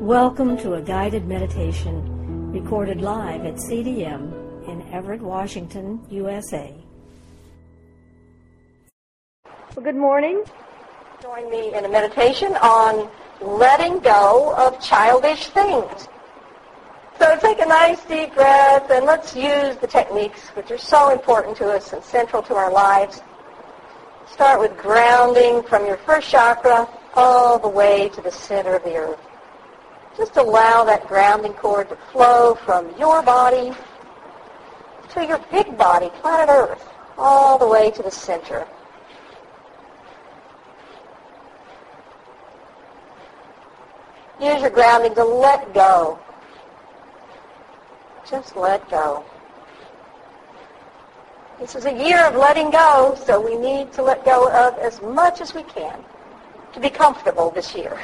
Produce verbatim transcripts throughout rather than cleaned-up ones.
Welcome to a guided meditation recorded live at C D M in Everett, Washington, U S A. Well, good morning. Join me in a meditation on letting go of childish things. So take a nice deep breath and let's use the techniques which are so important to us and central to our lives. Start with grounding from your first chakra all the way to the center of the earth. Just allow that grounding cord to flow from your body to your big body, planet Earth, all the way to the center. Use your grounding to let go. Just let go. This is a year of letting go, so we need to let go of as much as we can to be comfortable this year.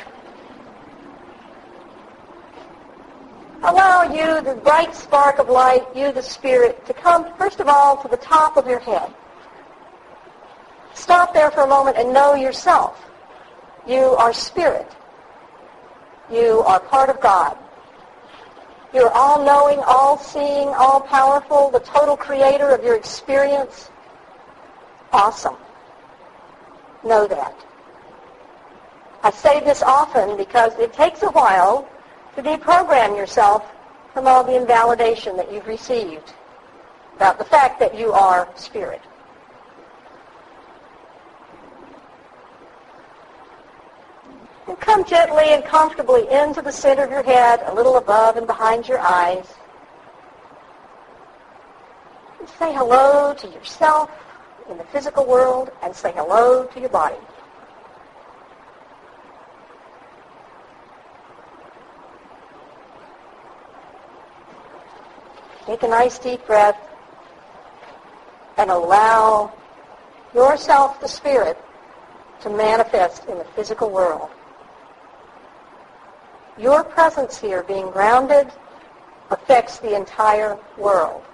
Allow you, the bright spark of light, you, the spirit, to come, first of all, to the top of your head. Stop there for a moment and know yourself. You are spirit. You are part of God. You are all-knowing, all-seeing, all-powerful, the total creator of your experience. Awesome. Know that. I say this often because it takes a while to deprogram yourself from all the invalidation that you've received about the fact that you are spirit. And come gently and comfortably into the center of your head, a little above and behind your eyes. And say hello to yourself in the physical world and say hello to your body. Take a nice deep breath and allow yourself, the spirit, to manifest in the physical world. Your presence here, being grounded, affects the entire world.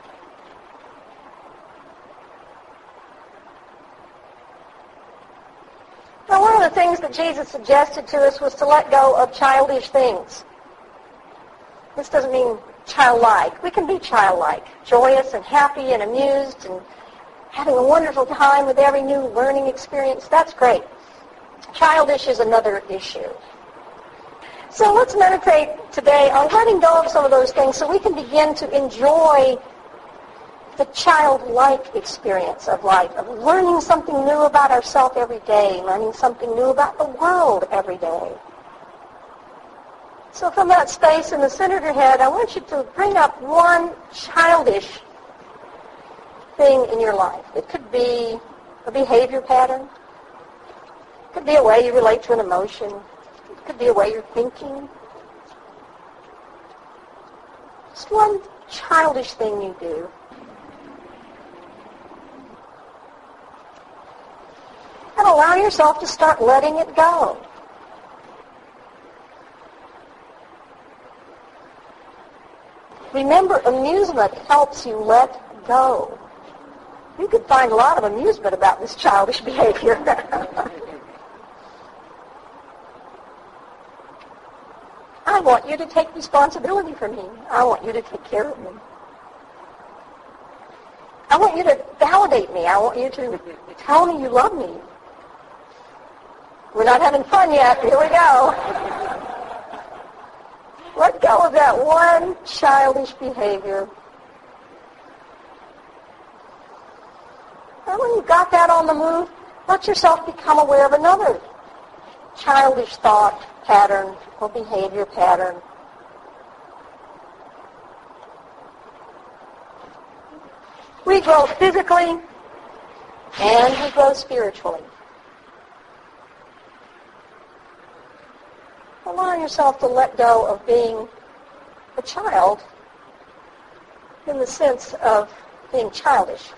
Now, one of the things that Jesus suggested to us was to let go of childish things. This doesn't mean childlike. We can be childlike, joyous and happy and amused and having a wonderful time with every new learning experience. That's great. Childish is another issue. So let's meditate today on letting go of some of those things so we can begin to enjoy the childlike experience of life, of learning something new about ourselves every day, learning something new about the world every day. So from that space in the center of your head, I want you to bring up one childish thing in your life. It could be a behavior pattern. It could be a way you relate to an emotion. It could be a way you're thinking. Just one childish thing you do. And allow yourself to start letting it go. Remember, amusement helps you let go. You could find a lot of amusement about this childish behavior. I want you to take responsibility for me. I want you to take care of me. I want you to validate me. I want you to tell me you love me. We're not having fun yet. Here we go. Let go of that one childish behavior. And when you've got that on the move, let yourself become aware of another childish thought pattern or behavior pattern. We grow physically and we grow spiritually. Allow yourself to let go of being a child in the sense of being childish.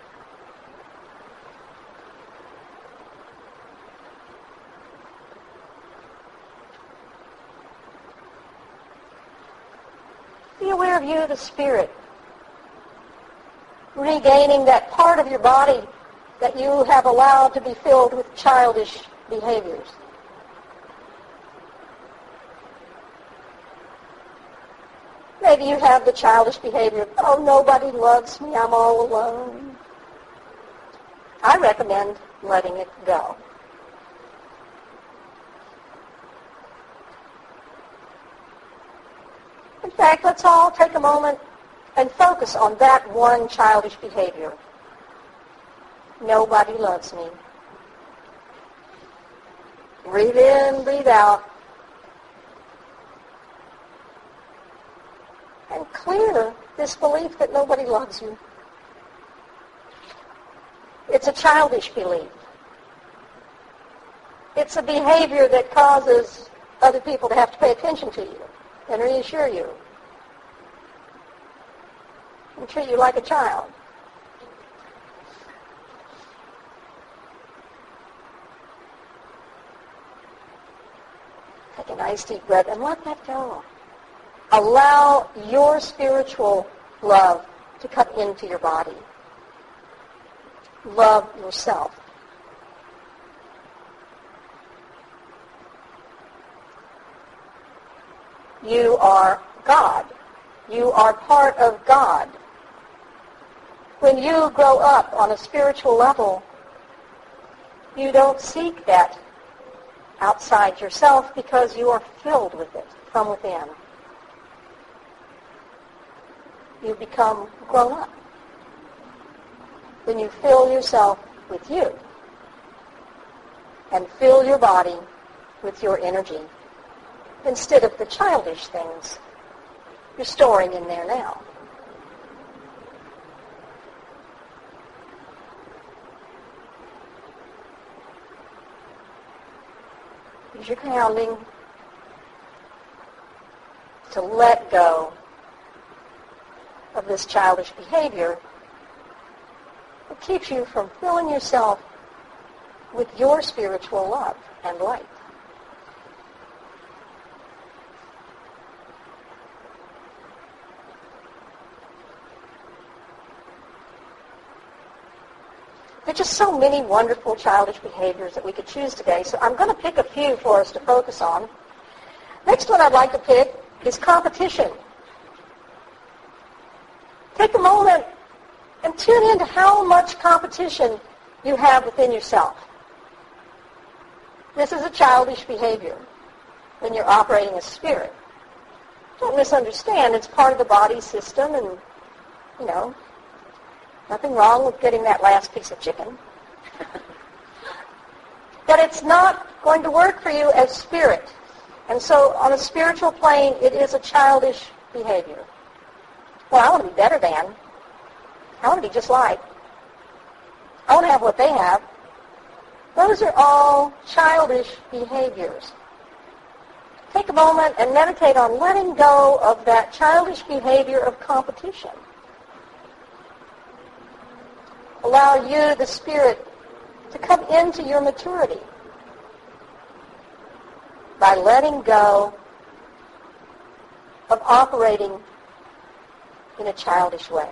Be aware of you, the spirit, regaining that part of your body that you have allowed to be filled with childish behaviors. Maybe you have the childish behavior of, oh, nobody loves me, I'm all alone. I recommend letting it go. In fact, let's all take a moment and focus on that one childish behavior. Nobody loves me. Breathe in, breathe out. And clear this belief that nobody loves you. It's a childish belief. It's a behavior that causes other people to have to pay attention to you and reassure you and treat you like a child. Take a nice deep breath and let that go. Allow your spiritual love to come into your body. Love yourself. You are God. You are part of God. When you grow up on a spiritual level, you don't seek that outside yourself because you are filled with it from within. You become grown up when you fill yourself with you and fill your body with your energy instead of the childish things you're storing in there now. Use your grounding to let go of this childish behavior. It keeps you from filling yourself with your spiritual love and light. There are just so many wonderful childish behaviors that we could choose today, so I'm going to pick a few for us to focus on. Next one I'd like to pick is competition. Take a moment and tune into how much competition you have within yourself. This is a childish behavior when you're operating as spirit. Don't misunderstand, it's part of the body system, and, you know, nothing wrong with getting that last piece of chicken. But it's not going to work for you as spirit. And so on a spiritual plane, it is a childish behavior. Well, I want to be better than. I want to be just like. I want to have what they have. Those are all childish behaviors. Take a moment and meditate on letting go of that childish behavior of competition. Allow you, the spirit, to come into your maturity by letting go of operating in a childish way.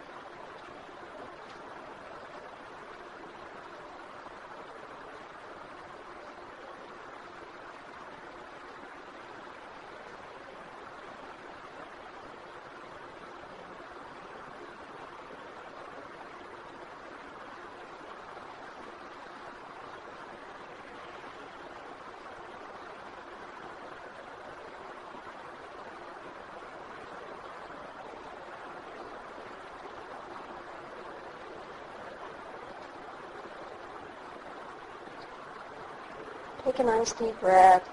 Take a nice deep breath.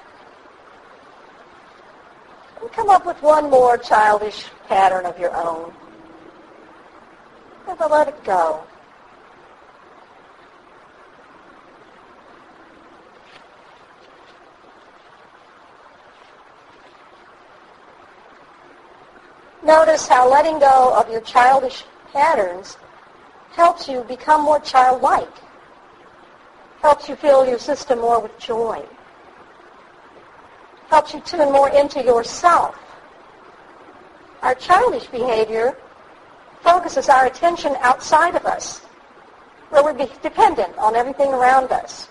And come up with one more childish pattern of your own. And then let it go. Notice how letting go of your childish patterns helps you become more childlike. Helps you fill your system more with joy. Helps you tune more into yourself. Our childish behavior focuses our attention outside of us, where we're dependent on everything around us.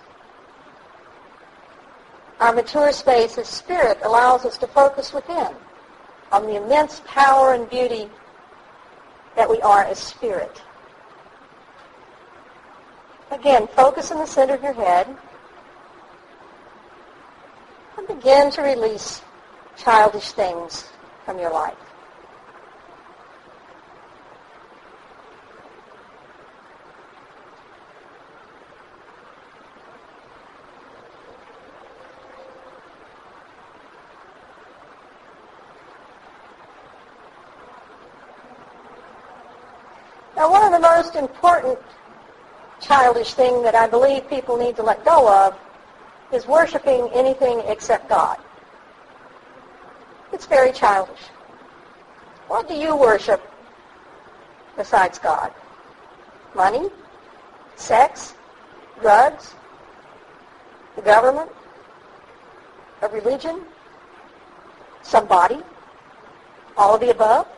Our mature space as spirit allows us to focus within on the immense power and beauty that we are as spirit. Again, focus in the center of your head and begin to release childish things from your life. Now, one of the most important childish things that I believe people need to let go of is worshiping anything except God. It's very childish. What do you worship besides God? Money? Sex? Drugs? The government? A religion? Somebody? All of the above?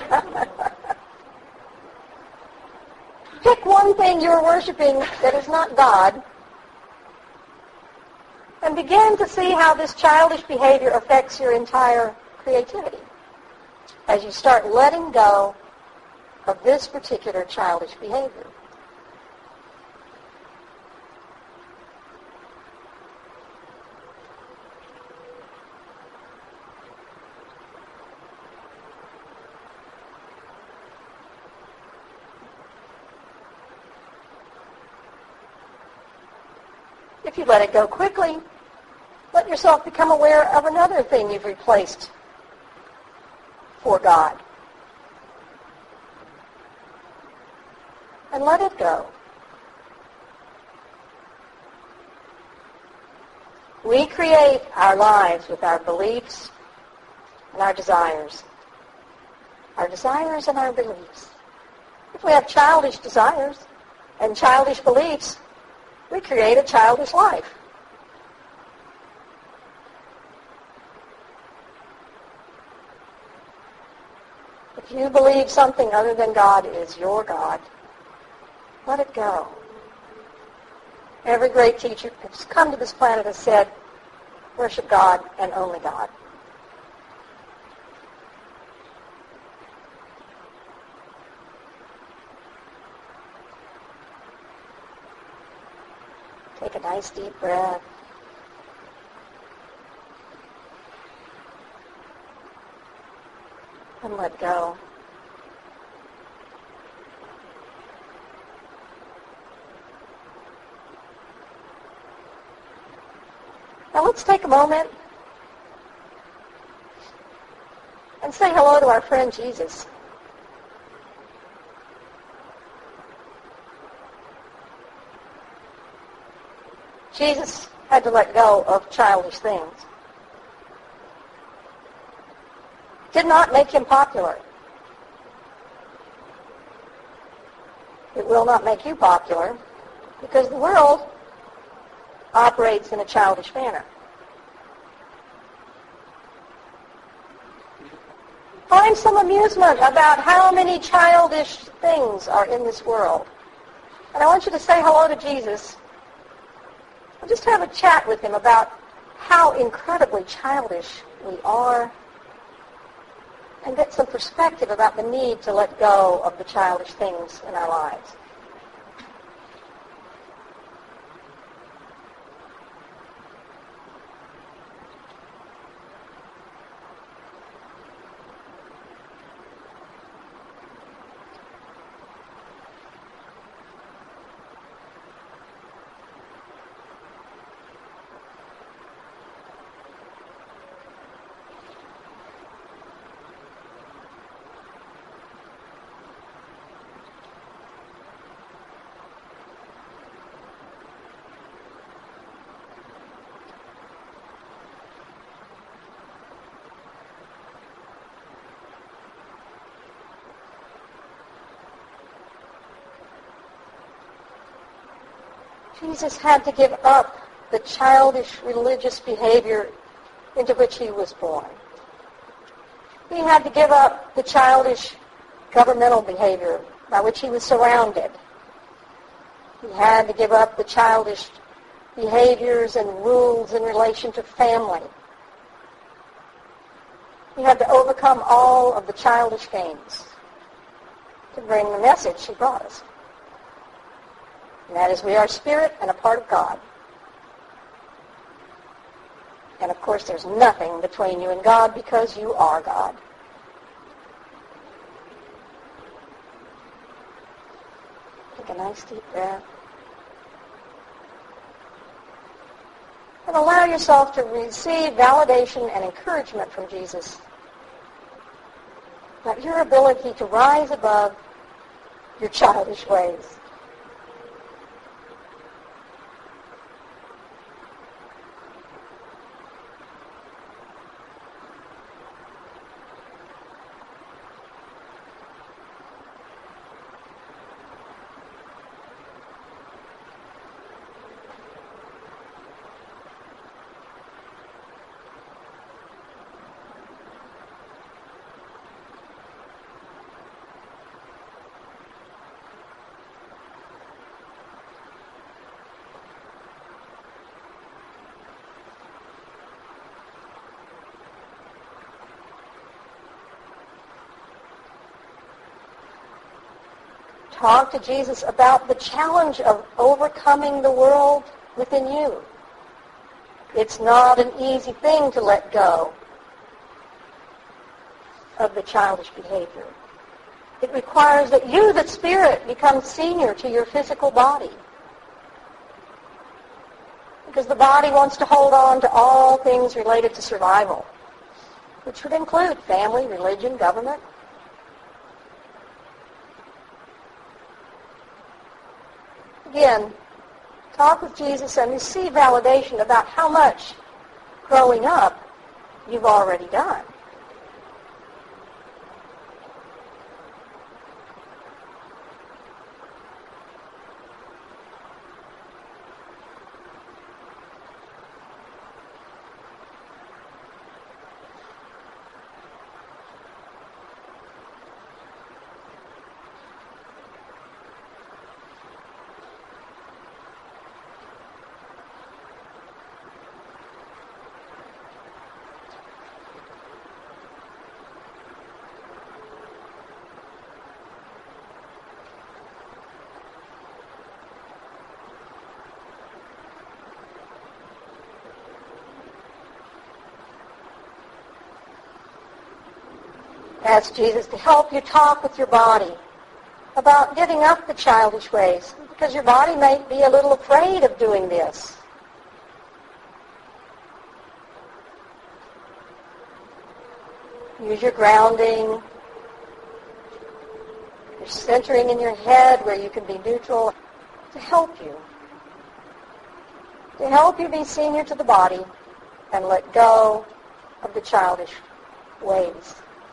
Pick one thing you're worshiping that is not God and begin to see how this childish behavior affects your entire creativity as you start letting go of this particular childish behavior. If you let it go quickly, let yourself become aware of another thing you've replaced for God. And let it go. We create our lives with our beliefs and our desires. Our desires and our beliefs. If we have childish desires and childish beliefs, we create a childish life. If you believe something other than God is your God, let it go. Every great teacher who's come to this planet has said, worship God and only God. Take a nice deep breath. And let go. Now let's take a moment and say hello to our friend Jesus. Jesus had to let go of childish things. Did not make him popular. It will not make you popular because the world operates in a childish manner. Find some amusement about how many childish things are in this world. And I want you to say hello to Jesus. And just have a chat with him about how incredibly childish we are and get some perspective about the need to let go of the childish things in our lives. Jesus had to give up the childish religious behavior into which he was born. He had to give up the childish governmental behavior by which he was surrounded. He had to give up the childish behaviors and rules in relation to family. You have to overcome all of the childish games to bring the message she brought us. And that is, we are spirit and a part of God. And of course, there's nothing between you and God because you are God. Take a nice deep breath. And allow yourself to receive validation and encouragement from Jesus about your ability to rise above your childish ways. Talk to Jesus about the challenge of overcoming the world within you. It's not an easy thing to let go of the childish behavior. It requires that you, the spirit, become senior to your physical body. Because the body wants to hold on to all things related to survival, which would include family, religion, government. Again, talk with Jesus and receive validation about how much growing up you've already done. Ask Jesus to help you talk with your body about giving up the childish ways, because your body may be a little afraid of doing this. Use your grounding, your centering in your head where you can be neutral to help you. To help you be senior to the body and let go of the childish ways.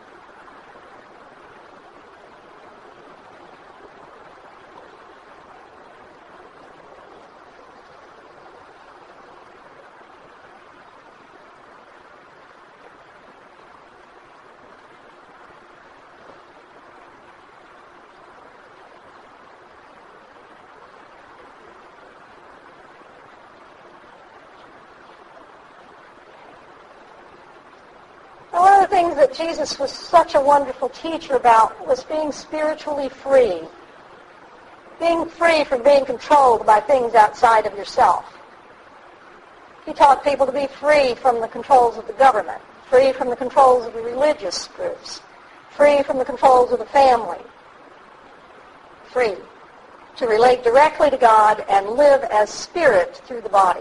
One of the things that Jesus was such a wonderful teacher about was being spiritually free. Being free from being controlled by things outside of yourself. He taught people to be free from the controls of the government, free from the controls of the religious groups, free from the controls of the family, free to relate directly to God and live as spirit through the body.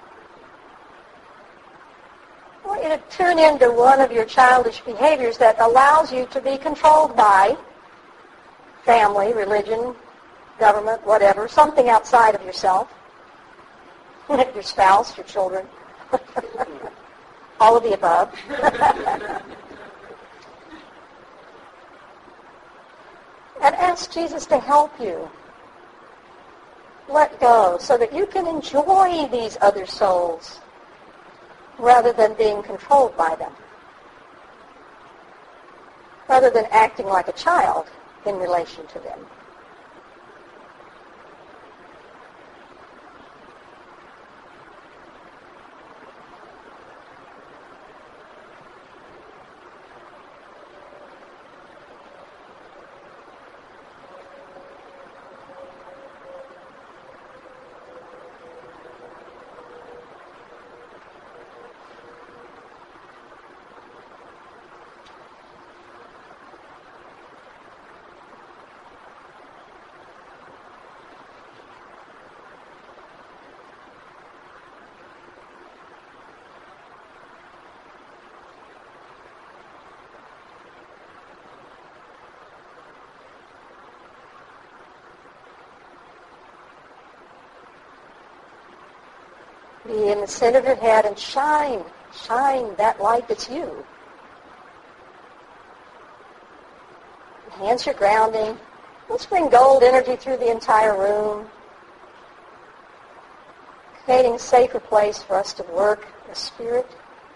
I want you to tune into one of your childish behaviors that allows you to be controlled by family, religion, government, whatever, something outside of yourself, your spouse, your children, all of the above. And ask Jesus to help you let go so that you can enjoy these other souls rather than being controlled by them, rather than acting like a child in relation to them. Be in the center of your head and shine, shine that light that's you. Enhance your grounding. Let's bring gold energy through the entire room, creating a safer place for us to work as spirit,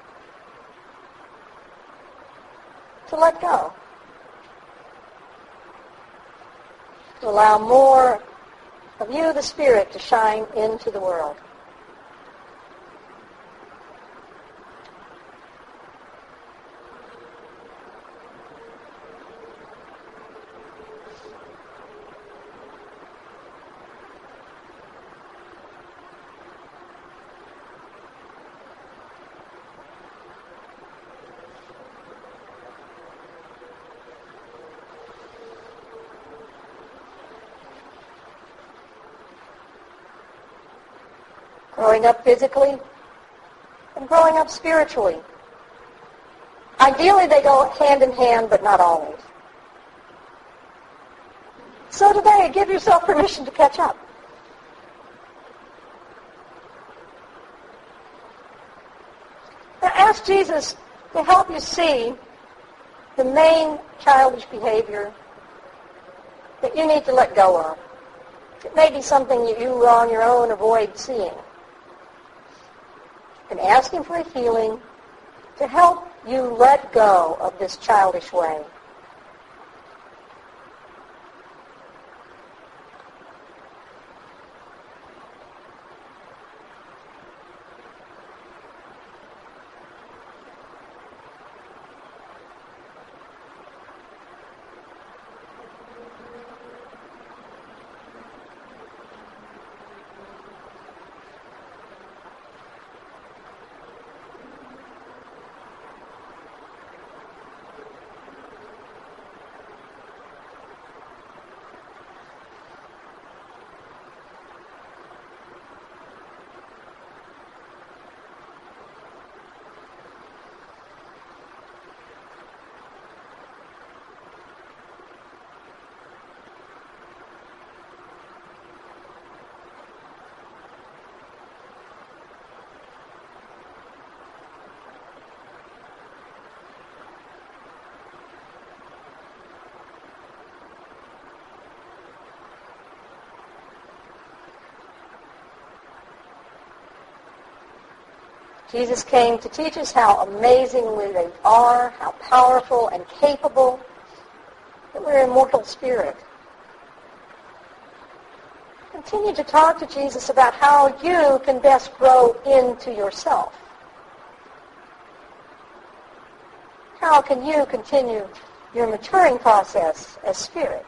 to let go, to allow more of you, the spirit, to shine into the world. Growing up physically and growing up spiritually. Ideally, they go hand in hand, but not always. So today, give yourself permission to catch up. Now ask Jesus to help you see the main childish behavior that you need to let go of. It may be something that you on your own avoid seeing. And ask him for a healing to help you let go of this childish way. Jesus came to teach us how amazingly they are, how powerful and capable, that we're immortal spirit. Continue to talk to Jesus about how you can best grow into yourself. How can you continue your maturing process as spirit?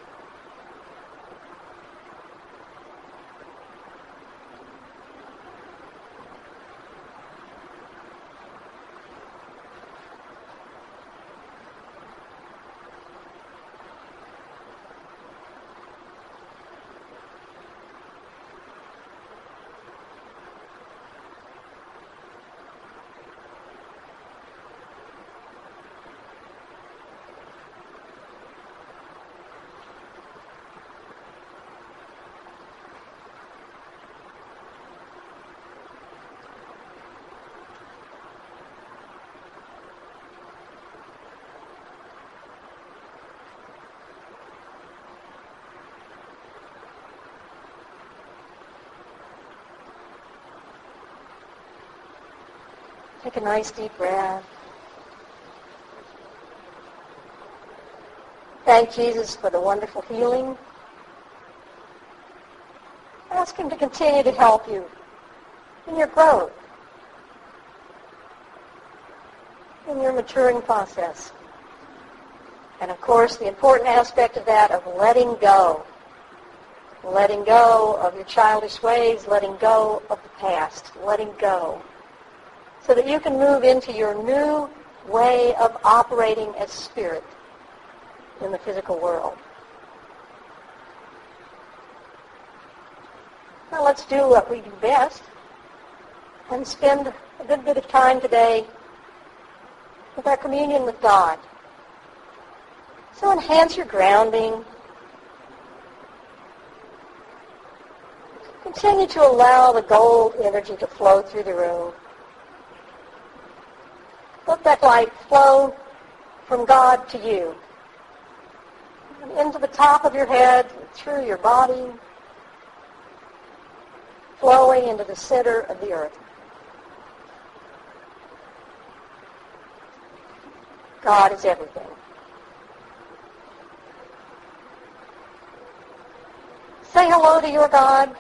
Take a nice deep breath. Thank Jesus for the wonderful healing. Ask him to continue to help you in your growth, in your maturing process. And of course, the important aspect of that of letting go. Letting go of your childish ways, letting go of the past, letting go. So that you can move into your new way of operating as spirit in the physical world. Now let's do what we do best and spend a good bit of time today with our communion with God. So enhance your grounding. Continue to allow the gold energy to flow through the room. Let that light flow from God to you, and into the top of your head, through your body, flowing into the center of the earth. God is everything. Say hello to your God.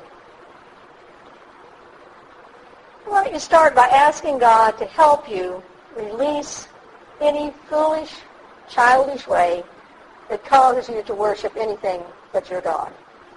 Why don't you start by asking God to help you release any foolish, childish way that causes you to worship anything but your God.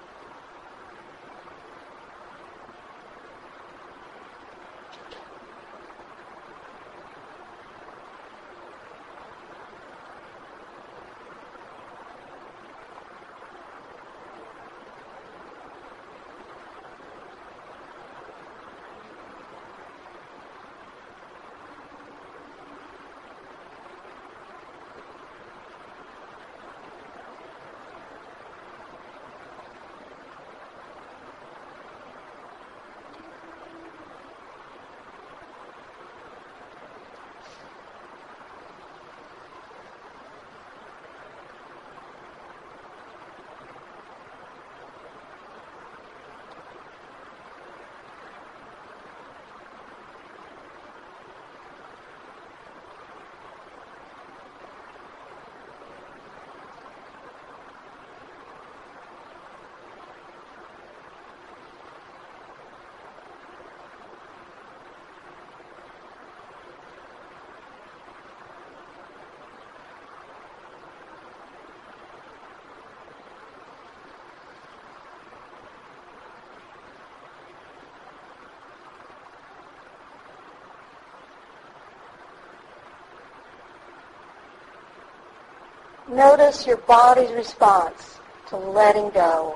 Notice your body's response to letting go.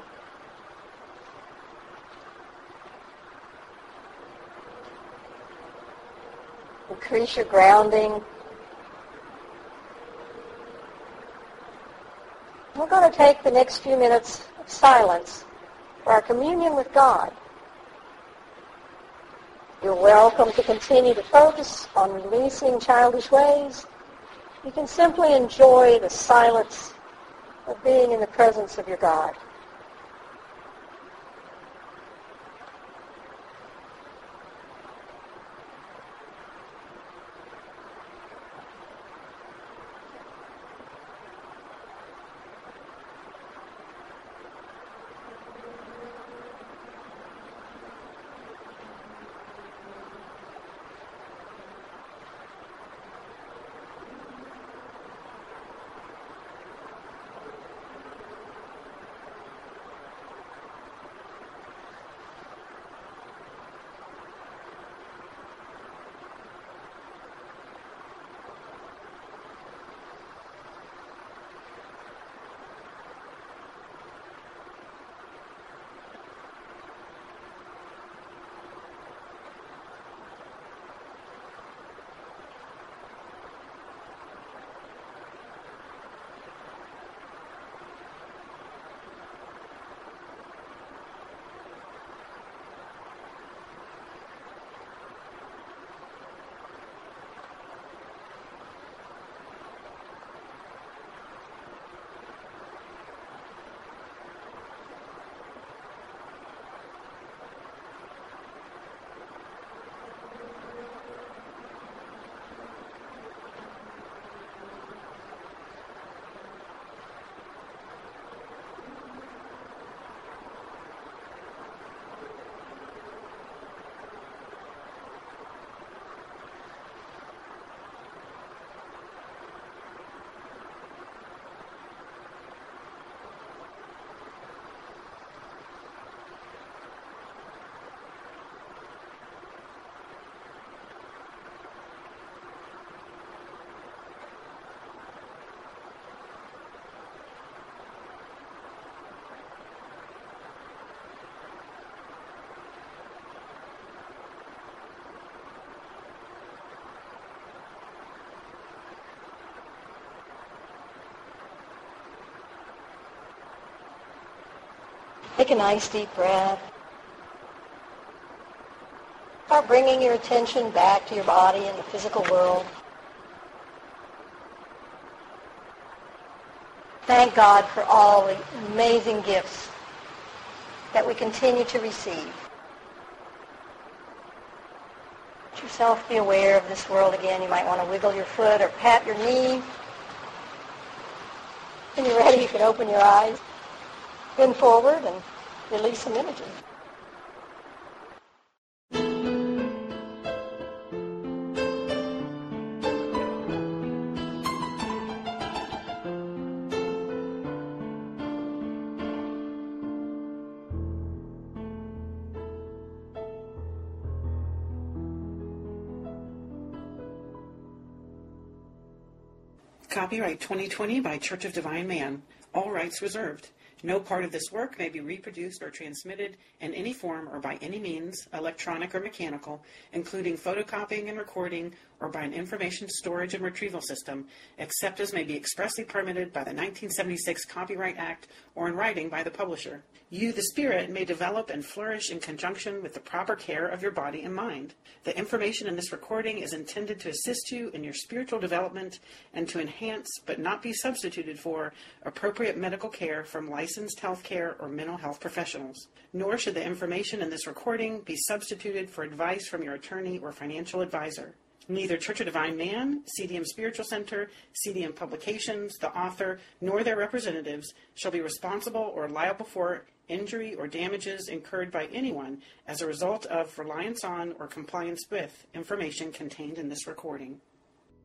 Increase your grounding. We're going to take the next few minutes of silence for our communion with God. You're welcome to continue to focus on releasing childish ways. You can simply enjoy the silence of being in the presence of your God. Take a nice deep breath. start bringing your attention back to your body and the physical world. Thank God for all the amazing gifts that we continue to receive. Let yourself be aware of this world again. You might want to wiggle your foot or pat your knee. When you're ready, you can open your eyes, bend forward, and release some images. Copyright twenty twenty by Church of Divine Man. All rights reserved. No part of this work may be reproduced or transmitted in any form or by any means, electronic or mechanical, including photocopying and recording, or by an information storage and retrieval system, except as may be expressly permitted by the nineteen seventy-six Copyright Act or in writing by the publisher. You, the spirit, may develop and flourish in conjunction with the proper care of your body and mind. The information in this recording is intended to assist you in your spiritual development and to enhance, but not be substituted for, appropriate medical care from licensed healthcare or mental health professionals. Nor should the information in this recording be substituted for advice from your attorney or financial advisor. Neither Church of Divine Man, C D M Spiritual Center, C D M Publications, the author, nor their representatives shall be responsible or liable for injury or damages incurred by anyone as a result of reliance on or compliance with information contained in this recording.